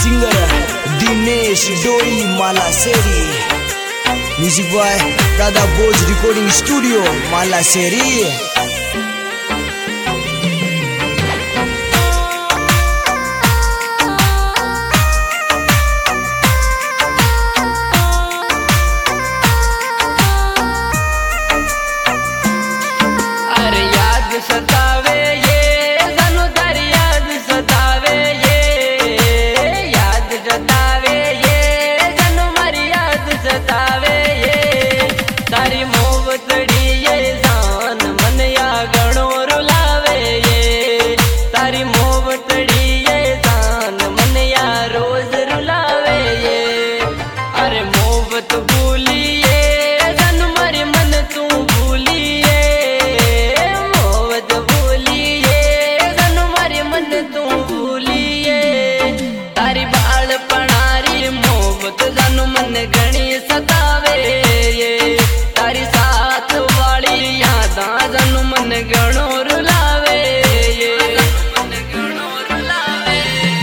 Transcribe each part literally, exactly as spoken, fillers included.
Singer Dinesh Doi Malaseri, music by दादा बोज recording studio Malaseri. सतावे ये जनु तारी याद सतावे ये, याद जतावे ये जनु मारी याद सतावे ये। तारी मोहब्बतड़ी ये जान मन या गणो रुलावे ये, तारी मोहब्बतड़ी ये जान मन या रोज रुलावे ये। अरे मोहब्बत भूली ये जनु मारी मन तू भूली तू भूलिए। तारी बाल पणारी मोहब्बत जानू मन घणी सतावे ये, तारी साथ वाली यादा जानू मन घणो रुलावे ये, मन घणो रुलावे।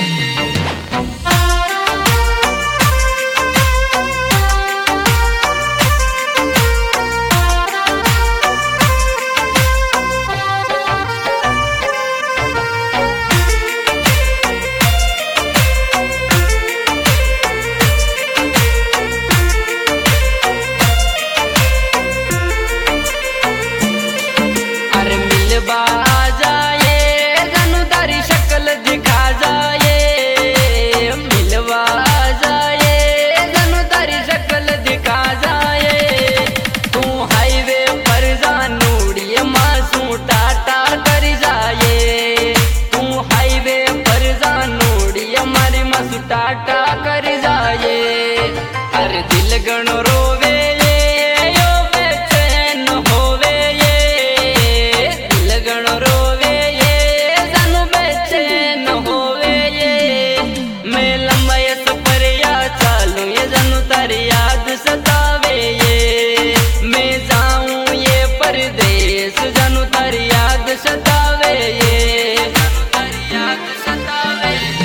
आ जाए जानू तारी शक्ल दिखा जाए, मिलवा जाए जानू तारी शक्ल दिखा जाए। तू हाईवे पर जानूड़िए मासू टाटा कर जाए, तू हाईवे पर जानूड़िए मारी मासू टाटा कर जाए। अरे दिल गणो रोवे यो बेचैन होवे ये, दिल गणो रोवे ये जानू बेचैन होवे ये। मैं लंबा सफर या चालू ये जानू तारी याद सतावे ये, मैं जाऊं ये परदेश जानू तारी याद सतावे ये, जानू तारी याद सतावे ये।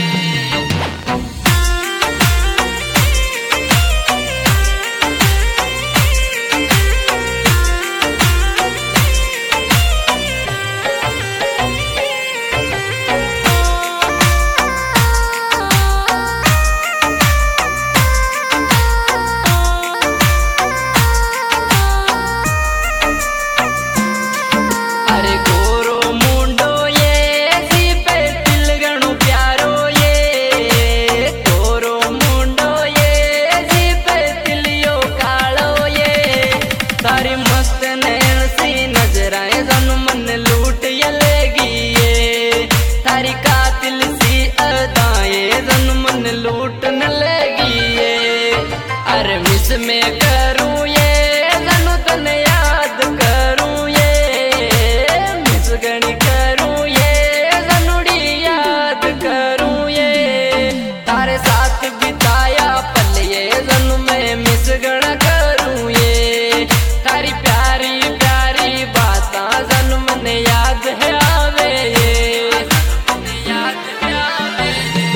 अरे गोरो मुंडो ये सी पे दिल गणो प्यारो ये, गोरो मुंडो ये सी पे दिल यो कालो ये। तारी मस्त नैन सी नजराए जानू मन लूट ये लेगी ये, तारी कातिल सी अदाएं जानू मन लूट न लेगी ये। अरे मिस में करूँ ये जानू तने याद करूँ ये, गणी करूँ ये जनुड़ी याद करूँ ये। तारे साथ बिताया पल ये जनु में मिस गणा करूँ ये, तारी प्यारी प्यारी बाता जनु मन याद है आवे ये, मन याद है आवे ये।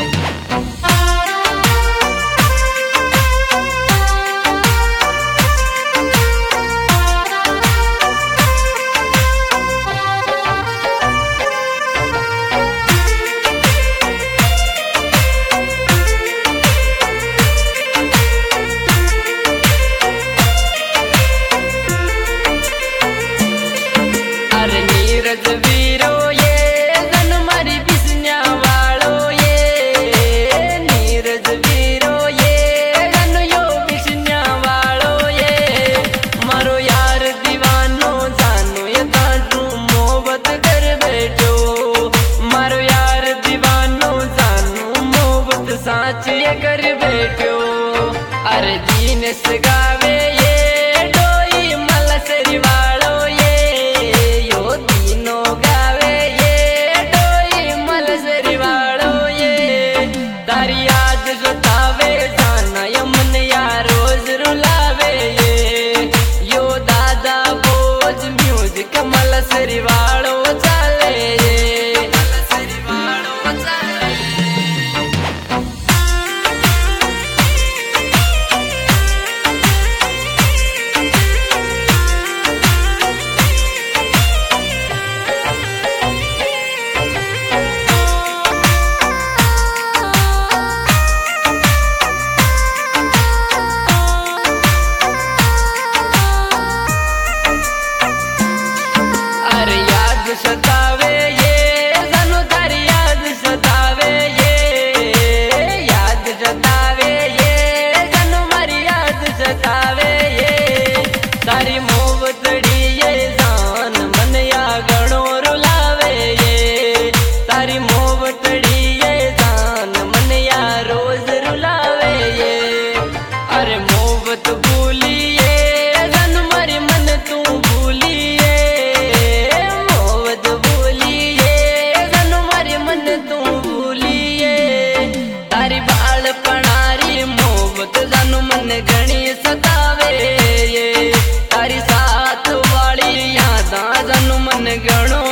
अरे नीरज वीरो ये जन मारी बिस्न्या वालो ये, नीरज वीरो ये जन यो बिस्न्या वालो ये। मारो यार दीवानो जानो ये तारू मोहब्बत कर बैठो, मारो यार दीवानो जानो मोहब्बत साच ये कर बैठो। अरे दीनेश गावे ये डोई मालासेरी वालो ये, यो तीनों गावे ये डोई मालासेरी वालो ये। तारी याद सतावे जाना ये मन या रोज रुलावे ये, यो दादा बोझ म्यूजिक मालासेरी वालो चाले ये, मालासेरी वालो चाले। मन गणो